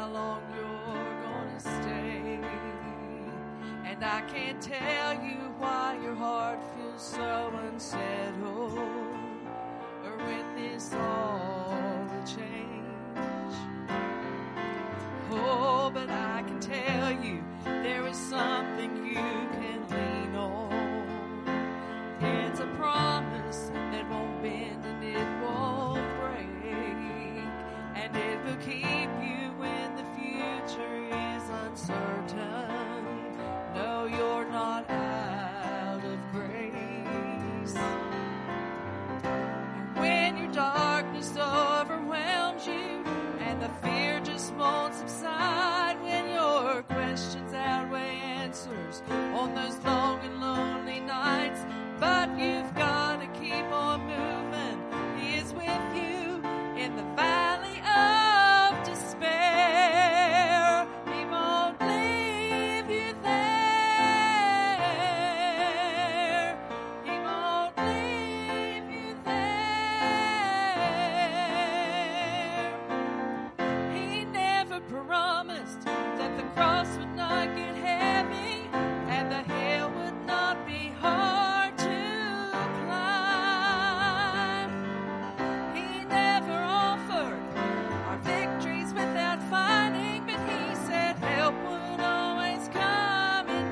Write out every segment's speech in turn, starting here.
how long you're gonna stay. And I can't tell you why your heart feels so unsettled, or when this all will change. Oh, but I can tell you there is something you can lean on. It's a promise that won't bend and it won't break, and it will keep you when the future is uncertain. No, you're not out of grace. And when your darkness overwhelms you and the fear just won't subside, when your questions outweigh answers on those long and lonely nights, but you've got to keep on moving. He is with you in the valley of despair. He won't leave you there. He won't leave you there. He never promised that the cross would not get heavy and the hill would not be hard to climb. He never offered our victories without fighting, but he said help would always come in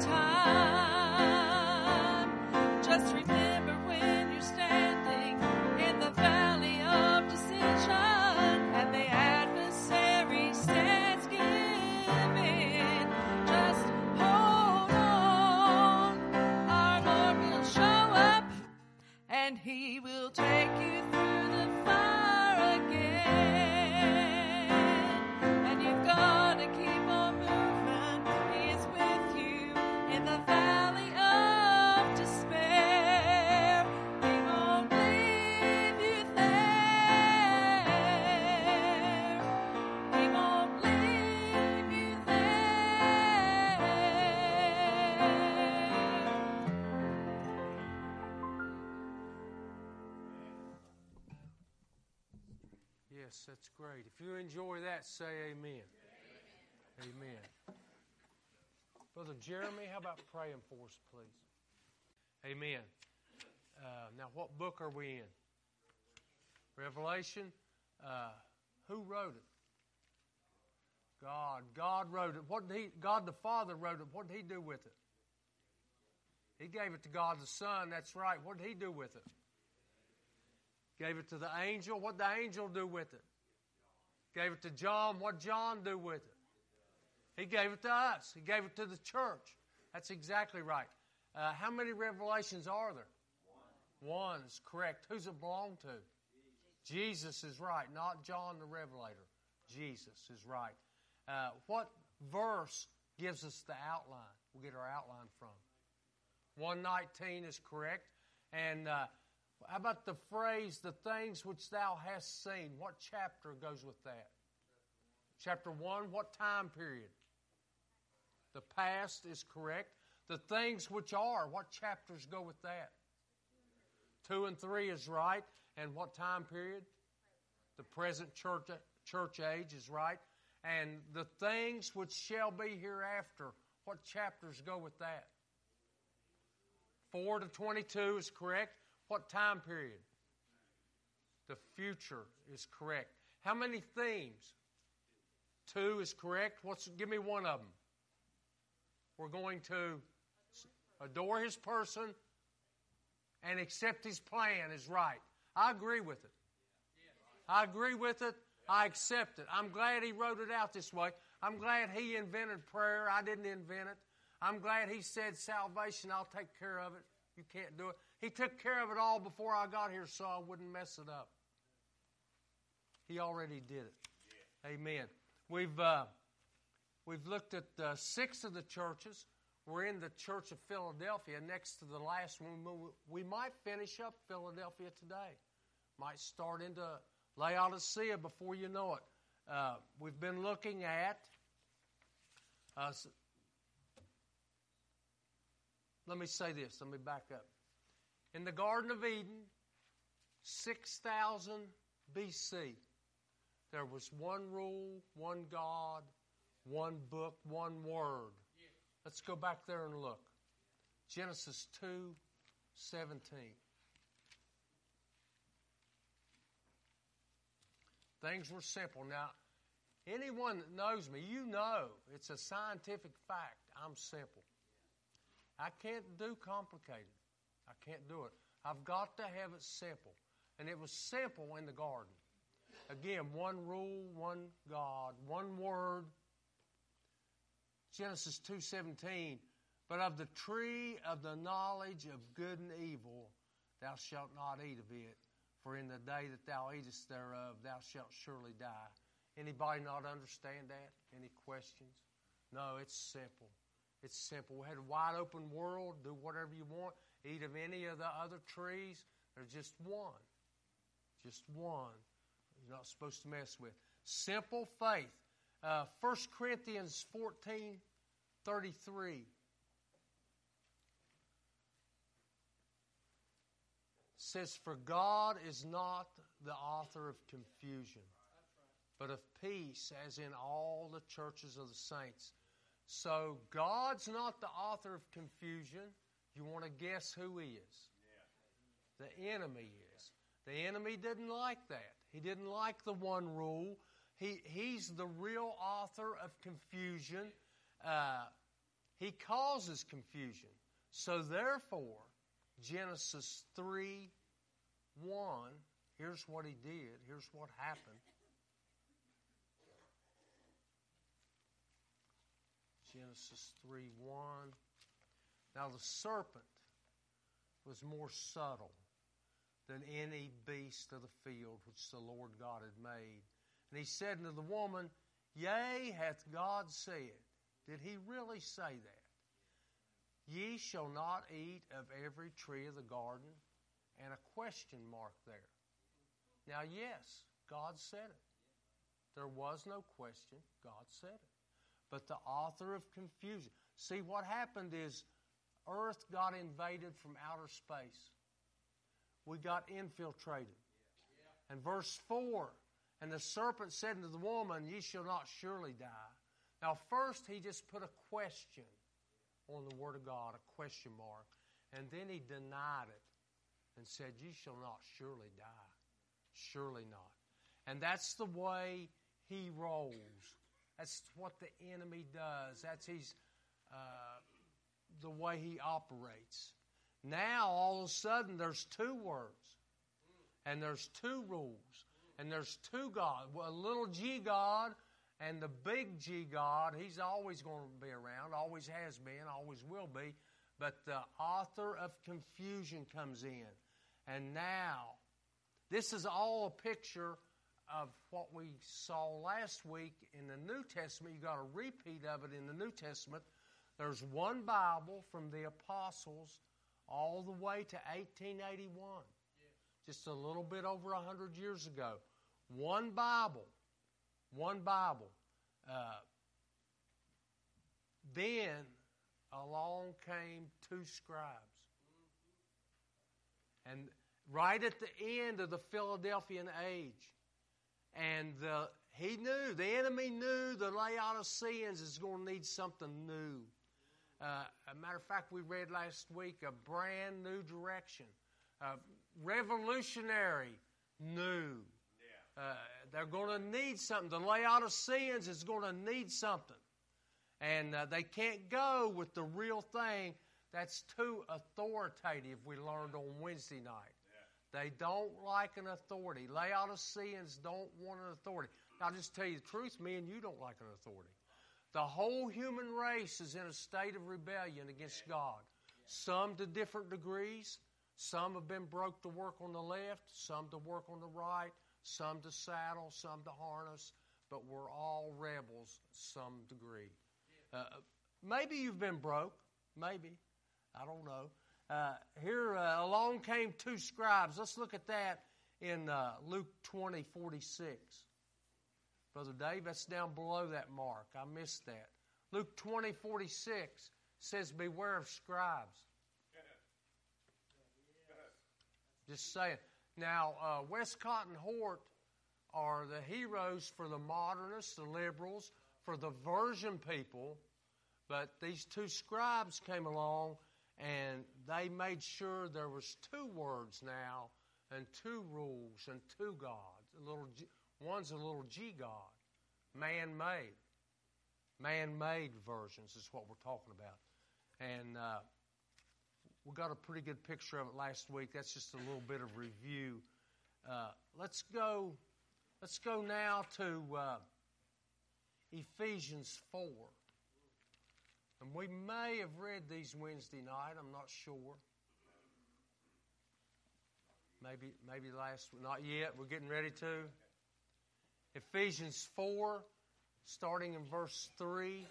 time. Just remember when you're standing in the valley of decision and the adversary stands giving, just hold on. Our Lord will show up and he will take you through the fire again. And you've got to keep on moving. He is with you in the valley of despair. He won't leave you there. He won't leave you there. Yes, that's great. If you enjoy that, say amen. Amen. Brother Jeremy, how about praying for us, please? Amen. Now, what book are we in? Revelation. Who wrote it? God. God wrote it. God the Father wrote it. What did he do with it? He gave it to God the Son. That's right. What did he do with it? Gave it to the angel. What did the angel do with it? Gave it to John. What did John do with it? He gave it to us. He gave it to the church. That's exactly right. How many revelations are there? One is correct. Who's it belong to? Jesus is right, not John the Revelator. Jesus is right. What verse gives us the outline? We'll get our outline from. 119 is correct. And how about the phrase, the things which thou hast seen? What chapter goes with that? Chapter 1, what time period? The past is correct. The things which are, what chapters go with that? 2 and 3 is right. And what time period? The present church age is right. And the things which shall be hereafter, what chapters go with that? 4 to 22 is correct. What time period? The future is correct. How many themes? 2 is correct. Give me one of them. We're going to adore his person and accept his plan is right. I agree with it. I agree with it. I accept it. I'm glad he wrote it out this way. I'm glad he invented prayer. I didn't invent it. I'm glad he said salvation, I'll take care of it. You can't do it. He took care of it all before I got here so I wouldn't mess it up. He already did it. Yeah. Amen. We've looked at 6 of the churches. We're in the Church of Philadelphia next to the last one. We might finish up Philadelphia today. Might start into Laodicea before you know it. We've been looking at let me say this. Let me back up. In the Garden of Eden, 6,000 BC, there was one rule, one God, One book, one word. Let's go back there and look. Genesis 2:17. Things were simple. Now, anyone that knows me, you know it's a scientific fact. I'm simple. I can't do complicated. I can't do it. I've got to have it simple. And it was simple in the garden. Again, one rule, one God, one word. Genesis 2:17. But of the tree of the knowledge of good and evil, thou shalt not eat of it. For in the day that thou eatest thereof, thou shalt surely die. Anybody not understand that? Any questions? No, it's simple. It's simple. We had a wide open world. Do whatever you want. Eat of any of the other trees. There's just one. Just one. You're not supposed to mess with. Simple faith. 1 Corinthians 14:33. Says, for God is not the author of confusion, but of peace, as in all the churches of the saints. So God's not the author of confusion. You want to guess who He is? The enemy is. The enemy didn't like that. He didn't like the one rule. He's the real author of confusion. He causes confusion. So therefore, Genesis 3:1, here's what he did. Here's what happened. Genesis 3:1. Now the serpent was more subtle than any beast of the field which the Lord God had made. And he said unto the woman, Yea, hath God said. Did He really say that? Ye shall not eat of every tree of the garden. And a question mark there. Now, yes, God said it. There was no question. God said it. But the author of confusion. See, what happened is earth got invaded from outer space. We got infiltrated. And verse 4, and the serpent said unto the woman, Ye shall not surely die. Now, first he just put a question on the Word of God, a question mark. And then he denied it and said, Ye shall not surely die. Surely not. And that's the way he rolls. That's what the enemy does. That's the way he operates. Now, all of a sudden, there's two words. And there's two rules. And there's two gods. Well, a little G God and the big G God. He's always going to be around. Always has been. Always will be. But the author of confusion comes in. And now, this is all a picture of what we saw last week in the New Testament. You got a repeat of it in the New Testament. There's one Bible from the apostles all the way to 1881. Just a little bit over 100 years ago. One Bible. One Bible. Then along came two scribes. And right at the end of the Philadelphian age. And he knew, the enemy knew the Laodiceans is going to need something new. A matter of fact, we read last week a brand new direction. Revolutionary, new. They're going to need something. The Laodiceans is going to need something. And they can't go with the real thing. That's too authoritative, we learned on Wednesday night. They don't like an authority. Laodiceans don't want an authority. Now, I'll just tell you the truth, me and you don't like an authority. The whole human race is in a state of rebellion against God. Some to different degrees. Some have been broke to work on the left, some to work on the right, some to saddle, some to harness, but we're all rebels some degree. Maybe you've been broke. Maybe. I don't know. Here along came two scribes. Let's look at that in Luke 20:46. Brother Dave, that's down below that mark. I missed that. Luke 20:46 says, beware of scribes. Just saying. Now, Westcott and Hort are the heroes for the modernists, the liberals, for the virgin people, but these two scribes came along and they made sure there was two words now and two rules and two gods. One's a little G God, man-made. Man-made versions is what we're talking about. And we got a pretty good picture of it last week. That's just a little bit of review. Let's go now to Ephesians 4. And we may have read these Wednesday night. I'm not sure. Maybe last week. Not yet. We're getting ready to. Ephesians 4, starting in verse 3.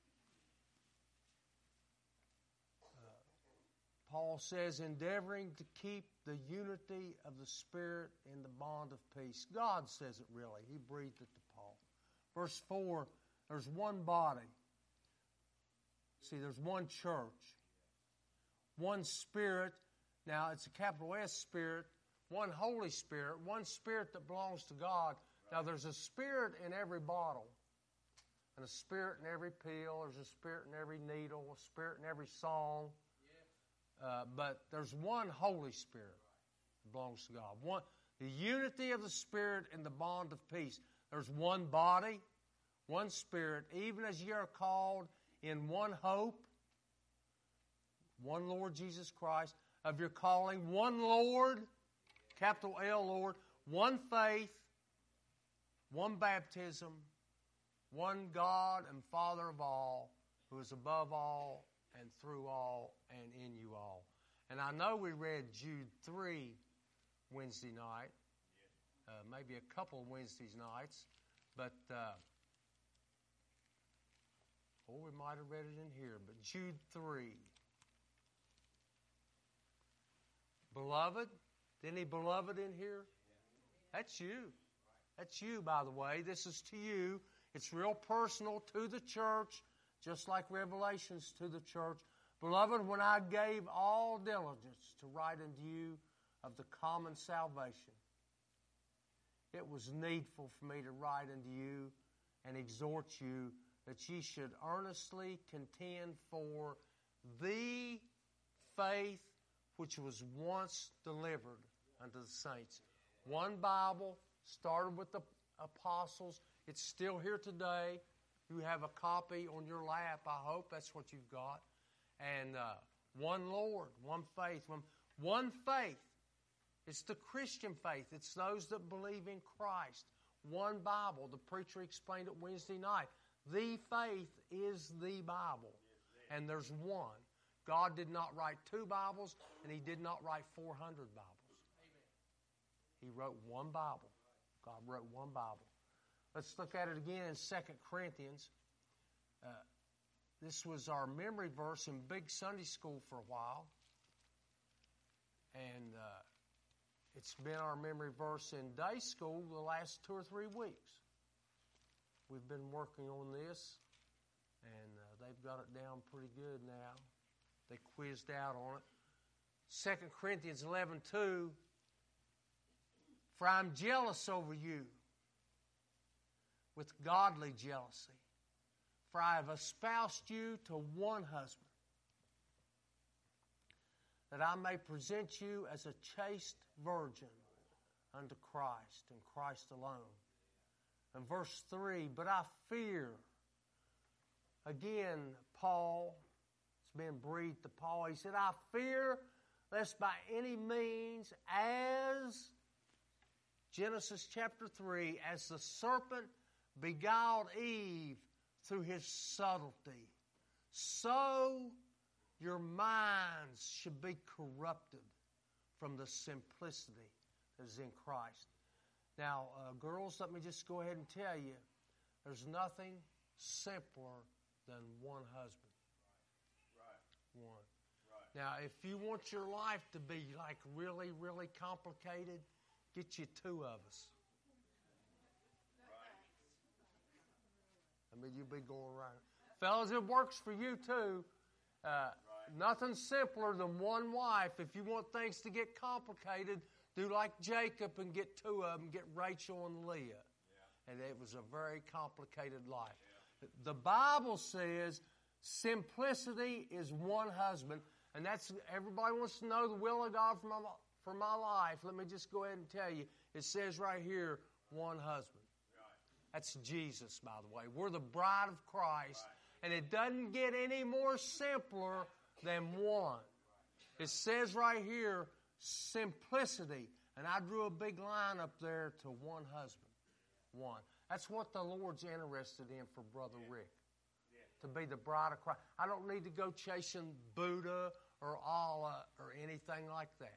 Paul says, endeavoring to keep the unity of the Spirit in the bond of peace. God says it really. He breathed it to Paul. Verse 4, there's one body. See, there's one church. One Spirit. Now, it's a capital S Spirit. One Holy Spirit. One Spirit that belongs to God. Now, there's a Spirit in every bottle. And a Spirit in every pill. There's a Spirit in every needle. A Spirit in every song. But there's one Holy Spirit that belongs to God. The unity of the Spirit in the bond of peace. There's one body, one Spirit, even as ye are called in one hope, one Lord Jesus Christ, of your calling, one Lord, capital L Lord, one faith, one baptism, one God and Father of all, who is above all and through all and in you all. And I know we read Jude 3 Wednesday night, maybe a couple of Wednesdays nights, but we might have read it in here, but Jude 3. Beloved, any beloved in here? That's you. That's you, by the way. This is to you. It's real personal to the church, just like Revelation's to the church. Beloved, when I gave all diligence to write unto you of the common salvation, it was needful for me to write unto you and exhort you that ye should earnestly contend for the faith which was once delivered unto the saints. One Bible, started with the apostles. It's still here today. You have a copy on your lap, I hope. That's what you've got. And one Lord, one faith. One faith. It's the Christian faith. It's those that believe in Christ. One Bible. The preacher explained it Wednesday night. The faith is the Bible. And there's one. God did not write 2 Bibles, and He did not write 400 Bibles. He wrote one Bible. God wrote one Bible. Let's look at it again in 2 Corinthians. This was our memory verse in big Sunday school for a while. And it's been our memory verse in day school the last 2 or 3 weeks. We've been working on this, and they've got it down pretty good now. They quizzed out on it. 2 Corinthians 11:2, for I'm jealous over you with godly jealousy, for I have espoused you to one husband, that I may present you as a chaste virgin unto Christ, and Christ alone. And verse 3, but I fear, again, Paul, it's been breathed to Paul, he said, I fear lest by any means, as Genesis chapter 3, as the serpent beguiled Eve through his subtlety, so your minds should be corrupted from the simplicity that is in Christ. Now, girls, let me just go ahead and tell you, there's nothing simpler than one husband. Right. One. Right. Now, if you want your life to be like really, really complicated, get you 2 of us. I mean, you'll be going around. Fellas, it works for you too. Nothing simpler than one wife. If you want things to get complicated, do like Jacob and get 2 of them, get Rachel and Leah. Yeah. And it was a very complicated life. The Bible says simplicity is one husband, and that's everybody wants to know the will of God for my life. Let me just go ahead and tell you. It says right here, one husband. That's Jesus, by the way. We're the bride of Christ, and it doesn't get any more simpler than one. It says right here, simplicity, and I drew a big line up there to one husband. One. That's what the Lord's interested in for Brother Rick. To be the bride of Christ. I don't need to go chasing Buddha or Allah or anything like that.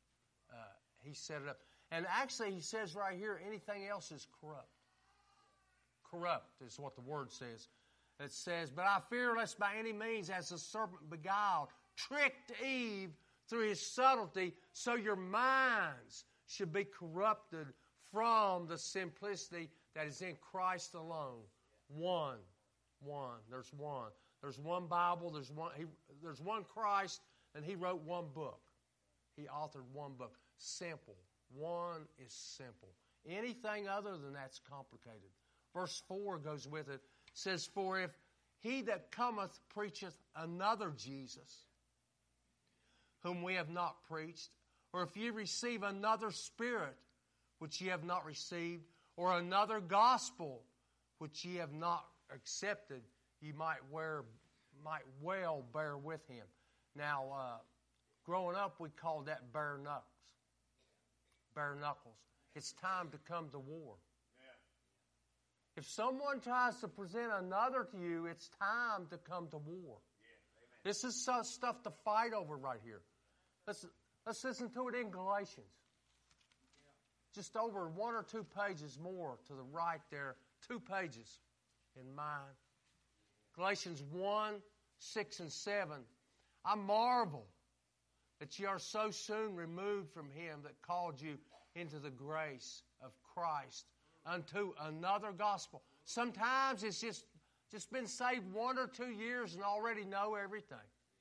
He set it up. And actually, he says right here, anything else is corrupt. Corrupt is what the word says. It says, but I fear lest by any means, as the serpent beguiled, tricked Eve through his subtlety, so your minds should be corrupted from the simplicity that is in Christ alone. One. There's one. There's one Bible. There's one Christ, and He wrote one book. He authored one book. Simple. One is simple. Anything other than that's complicated. Verse 4 goes with it. It says, for if he that cometh preacheth another Jesus, whom we have not preached, or if ye receive another spirit, which ye have not received, or another gospel, which ye have not accepted, ye might well bear with him. Now, growing up, we called that bare knuckles. Bare knuckles. It's time to come to war. Yeah. If someone tries to present another to you, it's time to come to war. Yeah. This is stuff to fight over right here. Let's listen to it in Galatians. Yeah. Just over 1 or 2 pages more to the right there. 2 pages in mine. Galatians 1, 6 and 7. I marvel that ye are so soon removed from him that called you into the grace of Christ unto another gospel. Sometimes it's just been saved 1 or 2 years and already know everything.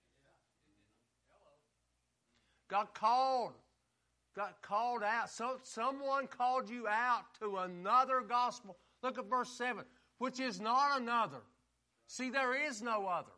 Got called out. So someone called you out to another gospel. Look at verse 7. Which is not another. See, there is no other.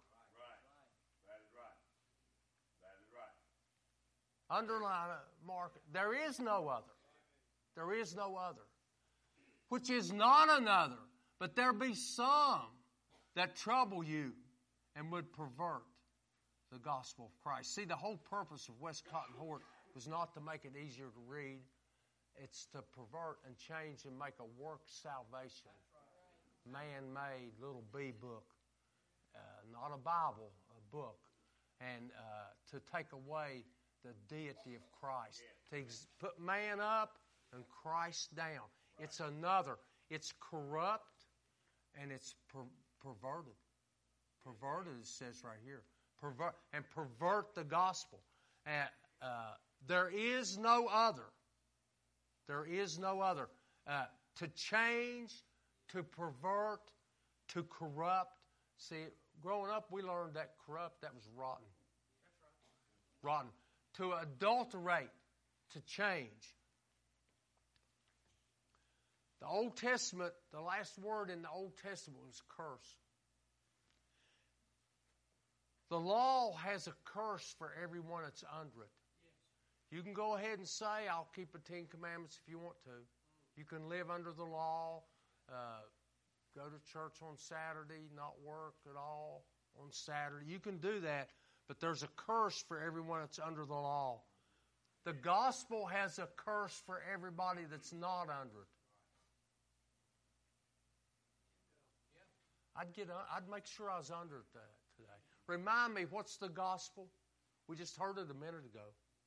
Underline it, mark it. There is no other. There is no other. Which is not another, but there be some that trouble you and would pervert the gospel of Christ. See, the whole purpose of Westcott and Hort was not to make it easier to read. It's to pervert and change and make a work salvation. Man-made little B book. Not a Bible, a book. And to take away the deity of Christ. To put man up and Christ down. It's another. It's corrupt and it's perverted. Perverted, it says right here. Pervert the gospel. There is no other. There is no other. To change, to pervert, to corrupt. See, growing up we learned that corrupt, that was rotten. Rotten. To adulterate, to change. The Old Testament, the last word in the Old Testament was curse. The law has a curse for everyone that's under it. You can go ahead and say, I'll keep the 10 Commandments if you want to. You can live under the law, go to church on Saturday, not work at all on Saturday. You can do that, but there's a curse for everyone that's under the law. The gospel has a curse for everybody that's not under it. I'd make sure I was under it today. Remind me, what's the gospel? We just heard it a minute ago.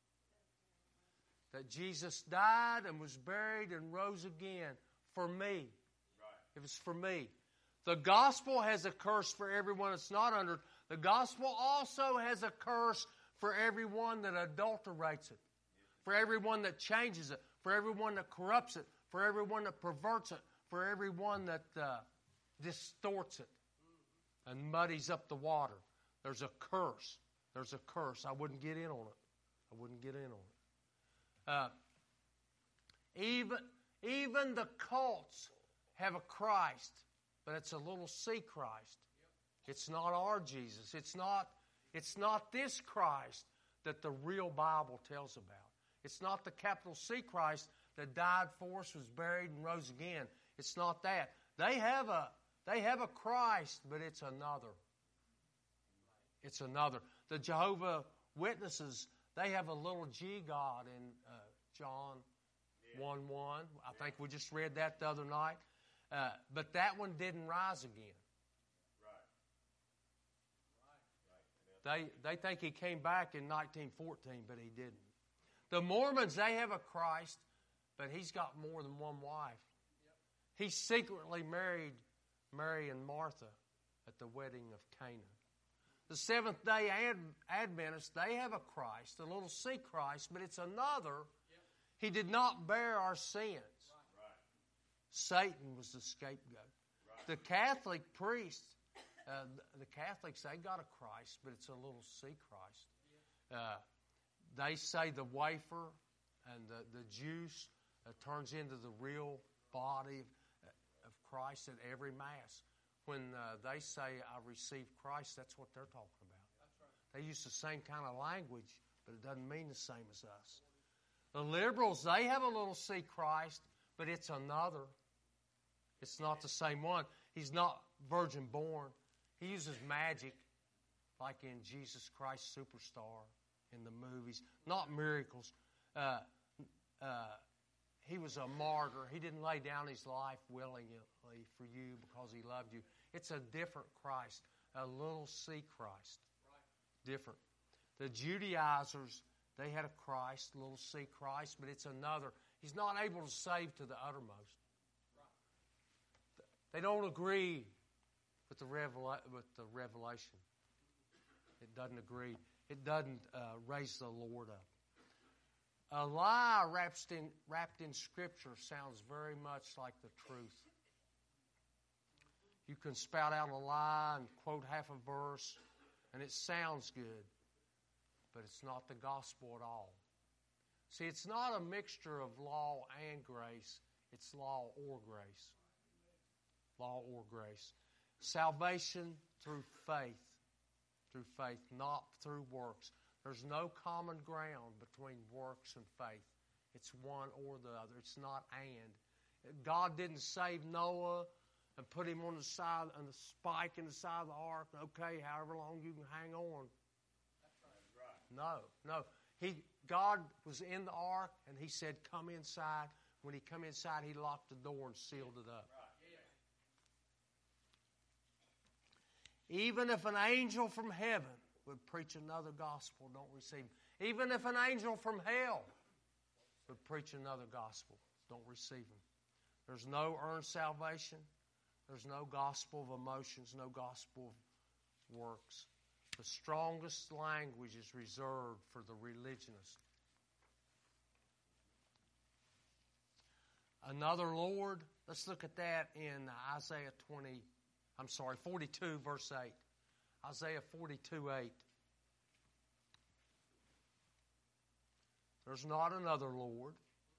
That Jesus died and was buried and rose again for me. Right. It was for me. The gospel has a curse for everyone that's not under it. The gospel also has a curse for everyone that adulterates it. For everyone that changes it. For everyone that corrupts it. For everyone that perverts it. For everyone that distorts it and muddies up the water. There's a curse. There's a curse. I wouldn't get in on it. Even the cults have a Christ but it's a little C Christ. It's not our Jesus. It's not this Christ that the real Bible tells about. It's not the capital C Christ that died for us, was buried, and rose again. It's not that. They have a Christ, but it's another. It's another. The Jehovah Witnesses, they have a little G God in John 1:1. I think we just read that the other night. But that one didn't rise again. They think he came back in 1914, but he didn't. The Mormons, they have a Christ, but he's got more than one wife. He secretly married Mary and Martha at the wedding of Cana. The Seventh-day Adventists, they have a Christ, a little C Christ, but it's another. He did not bear our sins. Satan was the scapegoat. The Catholic priests, the Catholics, they got a Christ, but it's a little C Christ. They say the wafer and the juice turns into the real body of Christ at every Mass. When they say, I receive Christ, that's what they're talking about. They use the same kind of language, but it doesn't mean the same as us. The liberals, they have a little C Christ, but it's another. It's not the same one. He's not virgin born. He uses magic, like in Jesus Christ Superstar in the movies. Not miracles. He was a martyr. He didn't lay down his life willingly for you because he loved you. It's a different Christ, a little C Christ. Different. The Judaizers, they had a Christ, a little C Christ, but it's another. He's not able to save to the uttermost. They don't agree with the revelation. It doesn't agree. It doesn't raise the Lord up. A lie wrapped in Scripture sounds very much like the truth. You can spout out a lie and quote half a verse, and it sounds good, but it's not the gospel at all. See, it's not a mixture of law and grace. It's law or grace. Law or grace. Salvation through faith. Through faith, not through works. There's no common ground between works and faith. It's one or the other. It's not and. God didn't save Noah and put him on the side, on the spike in the side of the ark. Okay, however long you can hang on. No. God was in the ark and he said, come inside. When he come inside, he locked the door and sealed it up. Even if an angel from heaven would preach another gospel, don't receive him. Even if an angel from hell would preach another gospel, don't receive him. There's no earned salvation. There's no gospel of emotions, no gospel of works. The strongest language is reserved for the religionist. Another Lord, let's look at that in Isaiah 42, verse 8. Isaiah 42:8. There's not another Lord.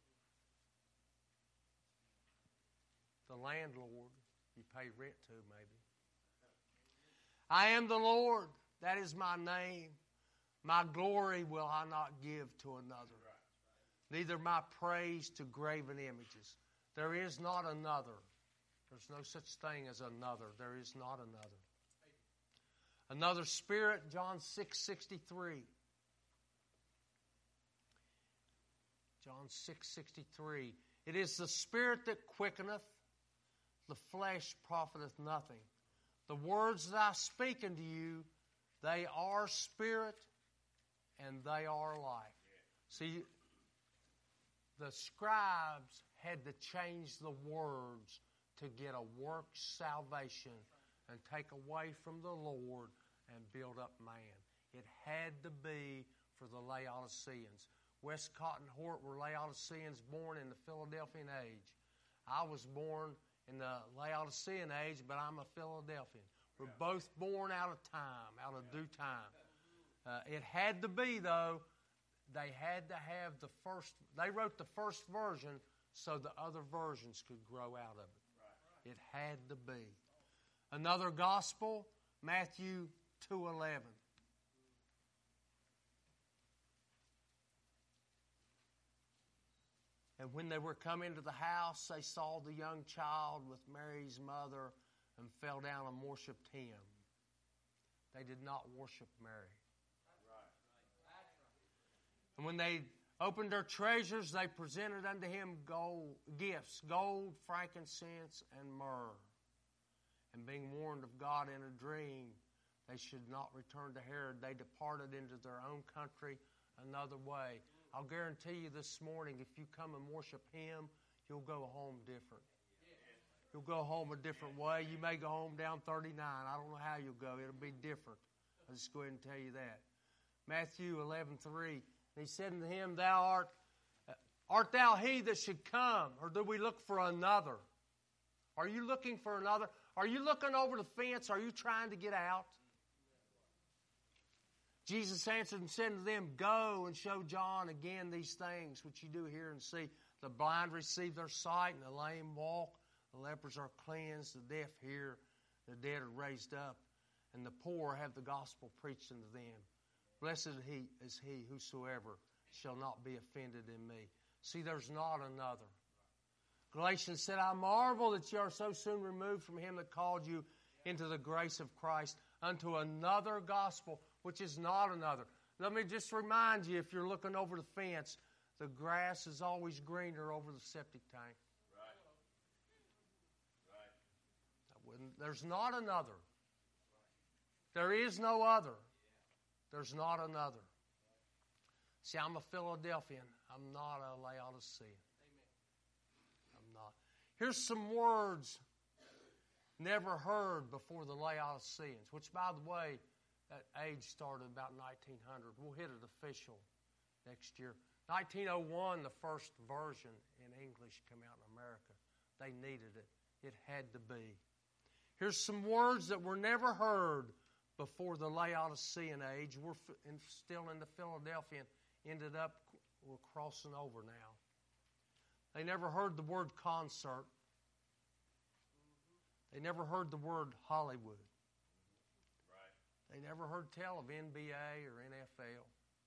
The landlord you pay rent to, maybe. I am the Lord. That is my name. My glory will I not give to another. Neither my praise to graven images. There is not another. There's no such thing as another. There is not another. Another spirit, John 6:63. John 6:63. It is the spirit that quickeneth, the flesh profiteth nothing. The words that I speak unto you, they are spirit and they are life. See, the scribes had to change the words to get a work salvation and take away from the Lord and build up man. It had to be for the Laodiceans. Westcott and Hort were Laodiceans born in the Philadelphian age. I was born in the Laodicean age, but I'm a Philadelphian. We're both born out of time, out of due time. It had to be, though, they had to have the first, they wrote the first version so the other versions could grow out of it. It had to be. Another gospel, Matthew 2:11. And when they were come into the house, they saw the young child with Mary's mother and fell down and worshipped him. They did not worship Mary. And when they opened their treasures, they presented unto him gifts, gold, frankincense, and myrrh. And being warned of God in a dream, they should not return to Herod. They departed into their own country another way. I'll guarantee you this morning, if you come and worship him, you'll go home different. You'll go home a different way. You may go home down 39. I don't know how you'll go. It'll be different. I'll just go ahead and tell you that. Matthew 11:3. He said unto him, art thou he that should come, or do we look for another? Are you looking for another? Are you looking over the fence? Are you trying to get out? Jesus answered and said to them, go and show John again these things which you do hear and see. The blind receive their sight, and the lame walk. The lepers are cleansed, the deaf hear, the dead are raised up, and the poor have the gospel preached unto them. Blessed is he whosoever shall not be offended in me. See, there's not another. Galatians said, I marvel that you are so soon removed from him that called you into the grace of Christ unto another gospel, which is not another. Let me just remind you, if you're looking over the fence, the grass is always greener over the septic tank. Right. There's not another. There is no other. There's not another. See, I'm a Philadelphian. I'm not a Laodicean. I'm not. Here's some words never heard before the Laodiceans, which, by the way, that age started about 1900. We'll hit it official next year. 1901, the first version in English came out in America. They needed it. It had to be. Here's some words that were never heard before the Laodicean age. We're still in the Philadelphian. We're crossing over now. They never heard the word concert. They never heard the word Hollywood. Right. They never heard tell of NBA or NFL.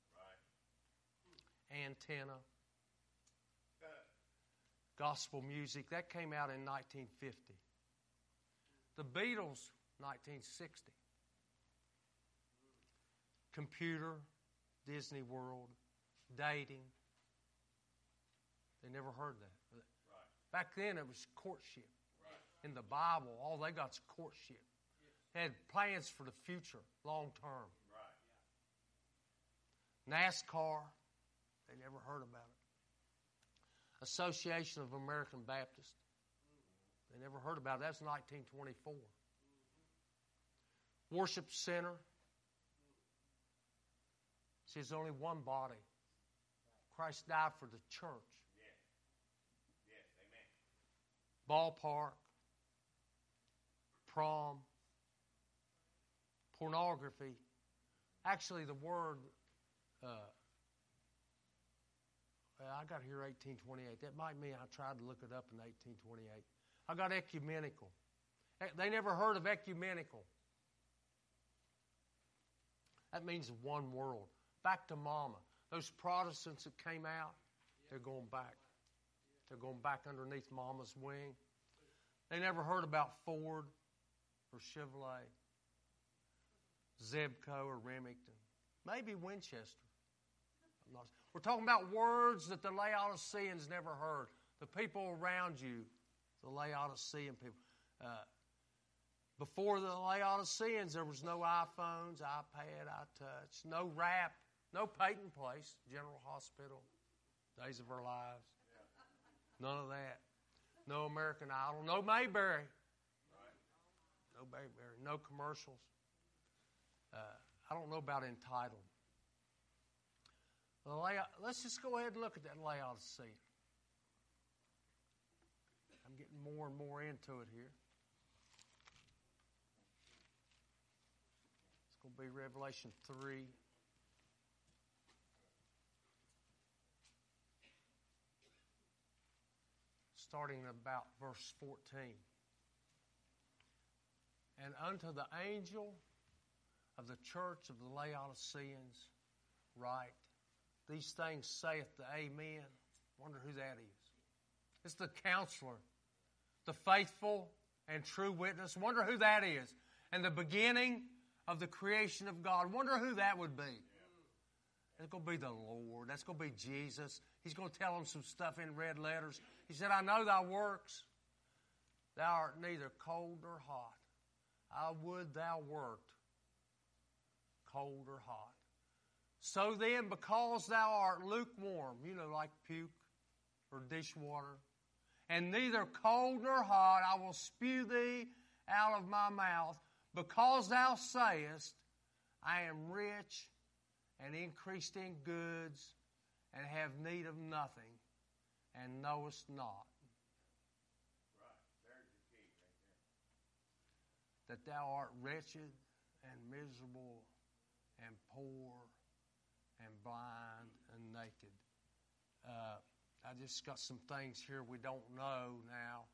Right. Antenna. Gospel music. That came out in 1950. The Beatles, 1960. Computer, Disney World, dating. They never heard that. Right. Back then it was courtship. Right. In the Bible, all they got's courtship. They had plans for the future, long term. Right. NASCAR, they never heard about it. Association of American Baptists, they never heard about it. That's 1924. Worship Center. See, there's only one body. Christ died for the church. Yes. Yes, amen. Ballpark. Prom. Pornography. Actually, the word, I got here 1828. That might mean I tried to look it up in 1828. I got ecumenical. They never heard of ecumenical. That means one world. Back to mama. Those Protestants that came out, they're going back. They're going back underneath mama's wing. They never heard about Ford or Chevrolet, Zebco or Remington. Maybe Winchester. We're talking about words that the Laodiceans never heard. The people around you, the Laodicean people. Before the Laodiceans, there was no iPhones, iPad, iTouch, no rap, no Peyton Place, General Hospital, Days of Our Lives. None of that. No American Idol, no Mayberry. No Mayberry, no commercials. I don't know about entitled. Let's just go ahead and look at that Laodicea. I'm getting more and more into it here. It's going to be Revelation 3. Starting about verse 14. And unto the angel of the church of the Laodiceans write, these things saith the Amen. Wonder who that is. It's the counselor, the faithful and true witness. Wonder who that is. And the beginning of the creation of God. Wonder who that would be. It's going to be the Lord. That's going to be Jesus. He's going to tell them some stuff in red letters. He said, I know thy works. Thou art neither cold nor hot. I would thou wert cold or hot. So then, because thou art lukewarm, like puke or dishwater, and neither cold nor hot, I will spew thee out of my mouth, because thou sayest, I am rich and increased in goods, and have need of nothing, and knowest not. Right. There's the key right there. That thou art wretched and miserable and poor and blind and naked. I just got some things here we don't know now.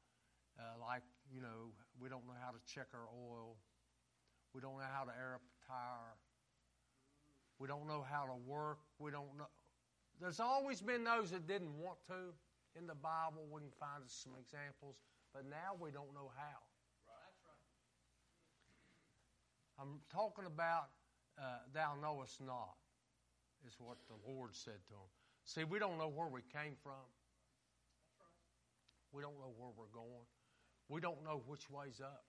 We don't know how to check our oil. We don't know how to air up a tire. We don't know how to work. We don't know. There's always been those that didn't want to. In the Bible, we can find some examples. But now we don't know how. Right. That's right. I'm talking about thou knowest not, is what the Lord said to him. See, we don't know where we came from. That's right. We don't know where we're going. We don't know which way's up.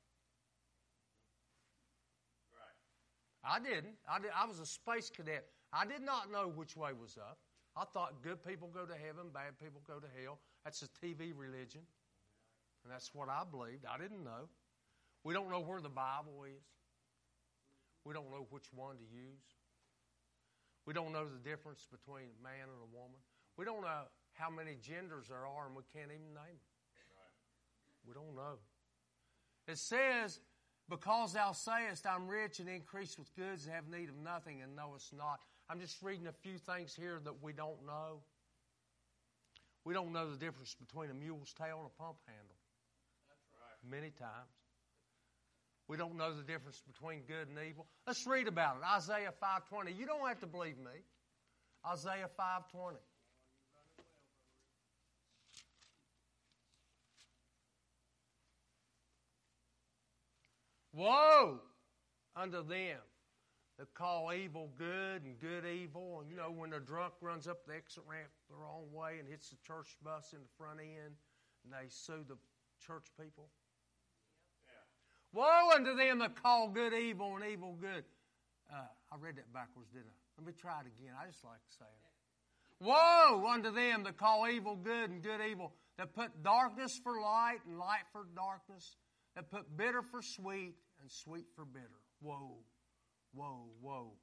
Right. I didn't. I was a space cadet. I did not know which way was up. I thought good people go to heaven, bad people go to hell. That's a TV religion. And that's what I believed. I didn't know. We don't know where the Bible is. We don't know which one to use. We don't know the difference between a man and a woman. We don't know how many genders there are, and we can't even name them. Right. We don't know. It says, because thou sayest, I'm rich and increased with goods and have need of nothing and knowest not. I'm just reading a few things here that we don't know. We don't know the difference between a mule's tail and a pump handle. That's right. Many times. We don't know the difference between good and evil. Let's read about it. Isaiah 5:20. You don't have to believe me. Isaiah 5:20. Woe unto them that call evil good and good evil. And when the drunk runs up the exit ramp the wrong way and hits the church bus in the front end, and they sue the church people. Woe unto them that call good evil and evil good. I read that backwards, didn't I? Let me try it again. I just like saying it. Woe unto them that call evil good and good evil, that put darkness for light and light for darkness, that put bitter for sweet and sweet for bitter. Woe, woe, woe.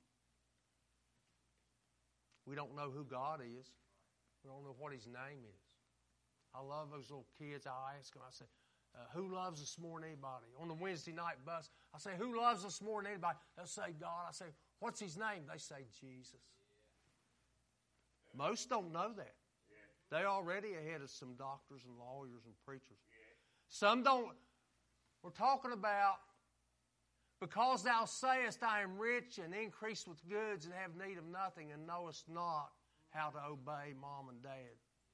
We don't know who God is. We don't know what His name is. I love those little kids. I ask them, I say, who loves us more than anybody? On the Wednesday night bus, I say, who loves us more than anybody? They'll say, God. I say, what's His name? They say, Jesus. Yeah. Most don't know that. Yeah. They're already ahead of some doctors and lawyers and preachers. Yeah. Some don't. We're talking about, because thou sayest, I am rich and increased with goods and have need of nothing, and knowest not how to obey mom and dad.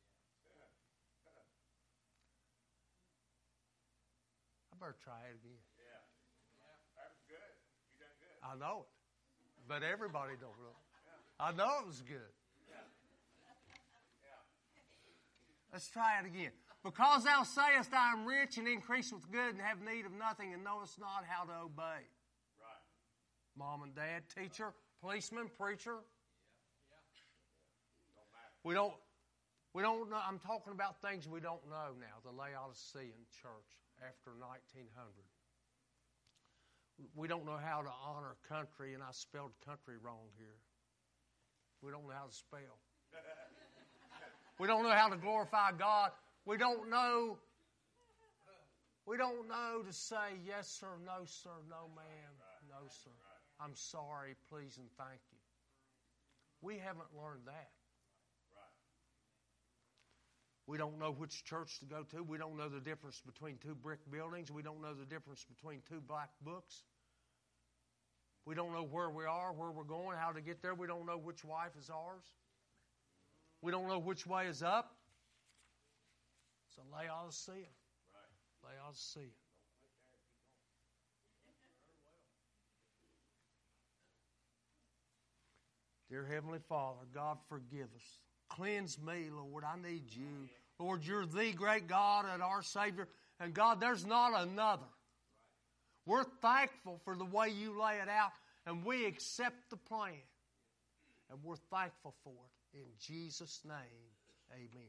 I better try it again. Yeah. That was good. You done good. I know it. But everybody don't know it. I know it was good. Yeah. Yeah. Let's try it again. Because thou sayest, I am rich and increased with good and have need of nothing, and knowest not how to obey. Right. Mom and dad, teacher, policeman, preacher. Don't matter. We don't know. I'm talking about things we don't know now. The Laodicean church after 1900. We don't know how to honor country, and I spelled country wrong here. We don't know how to spell. We don't know how to glorify God. We don't know to say yes sir, no sir, no ma'am, no sir. I'm sorry, please, and thank you. We haven't learned that. We don't know which church to go to. We don't know the difference between two brick buildings. We don't know the difference between two black books. We don't know where we are, where we're going, how to get there. We don't know which wife is ours. We don't know which way is up. So Laodicea. Right. Laodicea. Dear Heavenly Father, God, forgive us. Cleanse me, Lord. I need you. Lord, you're the great God and our Savior. And God, there's not another. We're thankful for the way you lay it out, and we accept the plan. And we're thankful for it. In Jesus' name, amen.